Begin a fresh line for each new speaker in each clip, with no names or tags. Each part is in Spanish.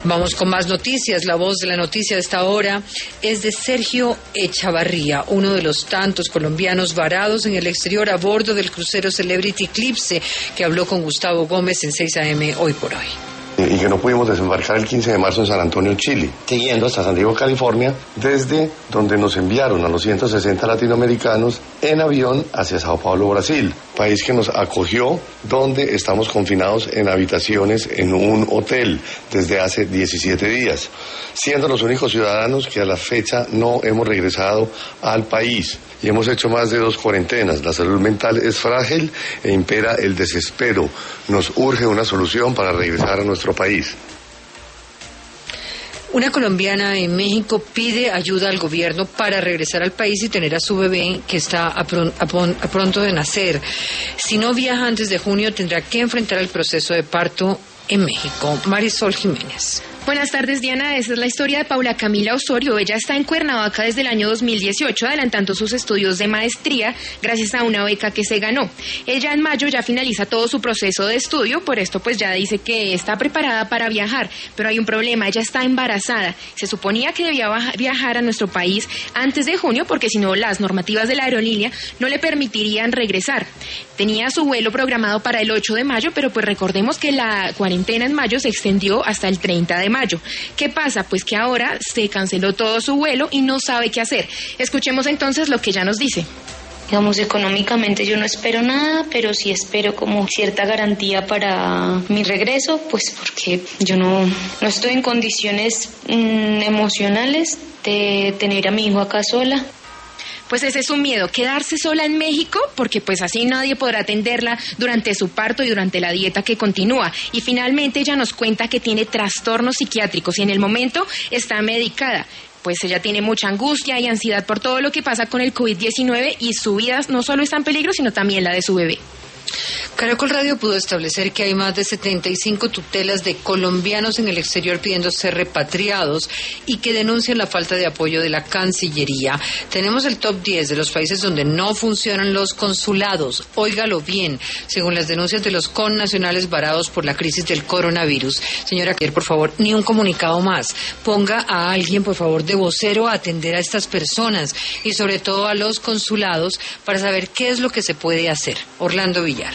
Vamos con más noticias. La voz de la noticia de esta hora es de Sergio Echavarría, uno de los tantos colombianos varados en el exterior a bordo del crucero Celebrity Eclipse, que habló con Gustavo Gómez en 6 AM Hoy por Hoy.
Y que no pudimos desembarcar el 15 de marzo en San Antonio, Chile, siguiendo hasta San Diego, California, desde donde nos enviaron a los 160 latinoamericanos en avión hacia Sao Paulo, Brasil, país que nos acogió, donde estamos confinados en habitaciones en un hotel desde hace 17 días, siendo los únicos ciudadanos que a la fecha no hemos regresado al país. Y hemos hecho más de 2 cuarentenas. La salud mental es frágil e impera el desespero. Nos urge una solución para regresar a nuestro país.
Una colombiana en México pide ayuda al gobierno para regresar al país y tener a su bebé que está a pronto de nacer. Si no viaja antes de junio, tendrá que enfrentar el proceso de parto en México. Marisol Jiménez.
Buenas tardes, Diana. Esta es la historia de Paula Camila Osorio. Ella está en Cuernavaca desde el año 2018, adelantando sus estudios de maestría gracias a una beca que se ganó. Ella en mayo ya finaliza todo su proceso de estudio, por esto pues ya dice que está preparada para viajar, pero hay un problema, ella está embarazada. Se suponía que debía viajar a nuestro país antes de junio, porque si no las normativas de la aerolínea no le permitirían regresar. Tenía su vuelo programado para el 8 de mayo, pero pues recordemos que la cuarentena en mayo se extendió hasta el 30 de mayo. ¿Qué pasa? Pues que ahora se canceló todo su vuelo y no sabe qué hacer. Escuchemos entonces lo que ella nos dice.
Digamos, económicamente yo no espero nada, pero sí espero como cierta garantía para mi regreso, pues porque yo no estoy en condiciones emocionales de tener a mi hijo acá sola.
Pues ese es un miedo, quedarse sola en México, porque pues así nadie podrá atenderla durante su parto y durante la dieta que continúa. Y finalmente ella nos cuenta que tiene trastornos psiquiátricos y en el momento está medicada. Pues ella tiene mucha angustia y ansiedad por todo lo que pasa con el COVID-19 y su vida no solo está en peligro, sino también la de su bebé.
Caracol Radio pudo establecer que hay más de 75 tutelas de colombianos en el exterior pidiendo ser repatriados y que denuncian la falta de apoyo de la Cancillería. Tenemos el top 10 de los países donde no funcionan los consulados. Óigalo bien, según las denuncias de los connacionales varados por la crisis del coronavirus. Señora Kerr, por favor, ni un comunicado más. Ponga a alguien, por favor, de vocero a atender a estas personas y sobre todo a los consulados para saber qué es lo que se puede hacer. Orlando Villar.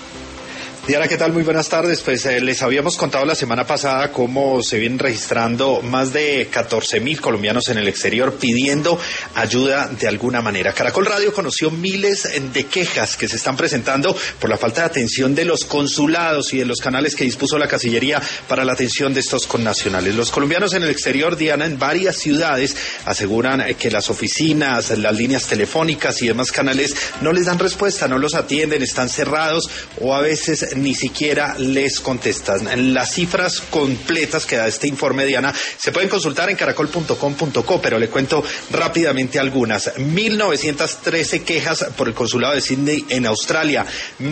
Diana, ¿qué tal? Muy buenas tardes. Pues les habíamos contado la semana pasada cómo se vienen registrando más de 14,000 colombianos en el exterior pidiendo ayuda de alguna manera. Caracol Radio conoció miles de quejas que se están presentando por la falta de atención de los consulados y de los canales que dispuso la Cancillería para la atención de estos connacionales. Los colombianos en el exterior, Diana, en varias ciudades aseguran que las oficinas, las líneas telefónicas y demás canales no les dan respuesta, no los atienden, están cerrados o a veces ni siquiera les contestan. Las cifras completas que da este informe, Diana, se pueden consultar en caracol.com.co, pero le cuento rápidamente algunas. 1.913 quejas por el consulado de Sydney en Australia,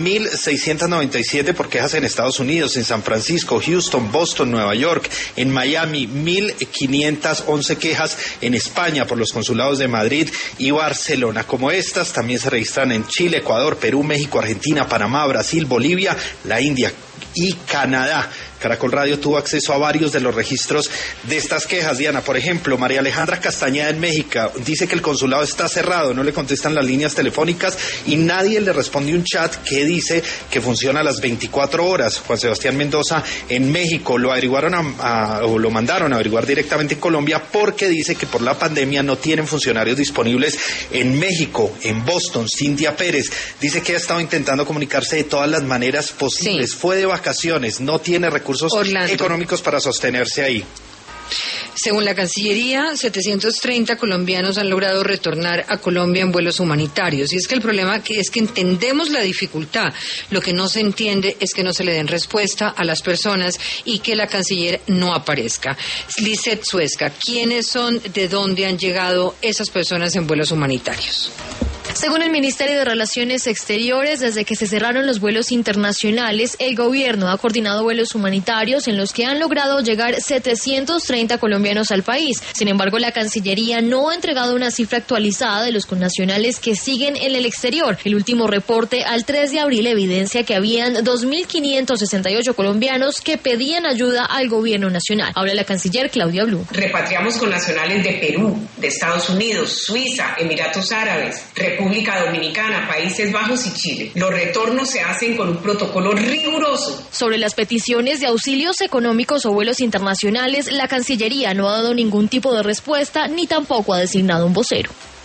1.697 por quejas en Estados Unidos, en San Francisco, Houston, Boston, Nueva York, en Miami, 1.511 quejas en España por los consulados de Madrid y Barcelona. Como estas, también se registran en Chile, Ecuador, Perú, México, Argentina, Panamá, Brasil, Bolivia, la India y Canadá. Caracol Radio tuvo acceso a varios de los registros de estas quejas, Diana. Por ejemplo, María Alejandra Castañeda en México dice que el consulado está cerrado, no le contestan las líneas telefónicas y nadie le responde un chat que dice que funciona a las 24 horas. Juan Sebastián Mendoza en México lo averiguaron o lo mandaron a averiguar directamente en Colombia porque dice que por la pandemia no tienen funcionarios disponibles en México. En Boston, Cintia Pérez dice que ha estado intentando comunicarse de todas las maneras posibles. Sí. Fue de vacaciones, no tiene recursos económicos para sostenerse ahí.
Según la Cancillería, 730 colombianos han logrado retornar a Colombia en vuelos humanitarios. Y es que el problema es que entendemos la dificultad. Lo que no se entiende es que no se le den respuesta a las personas y que la canciller no aparezca. Lisette Suezca, ¿quiénes son, de dónde han llegado esas personas en vuelos humanitarios?
Según el Ministerio de Relaciones Exteriores, desde que se cerraron los vuelos internacionales, el gobierno ha coordinado vuelos humanitarios en los que han logrado llegar 730 colombianos al país. Sin embargo, la Cancillería no ha entregado una cifra actualizada de los connacionales que siguen en el exterior. El último reporte al 3 de abril evidencia que habían 2.568 colombianos que pedían ayuda al gobierno nacional. Habla la canciller Claudia Blum.
Repatriamos connacionales de Perú, de Estados Unidos, Suiza, Emiratos Árabes, República Dominicana, Países Bajos y Chile. Los retornos se hacen con un protocolo riguroso.
Sobre las peticiones de auxilios económicos o vuelos internacionales, la Cancillería no ha dado ningún tipo de respuesta ni tampoco ha designado un vocero.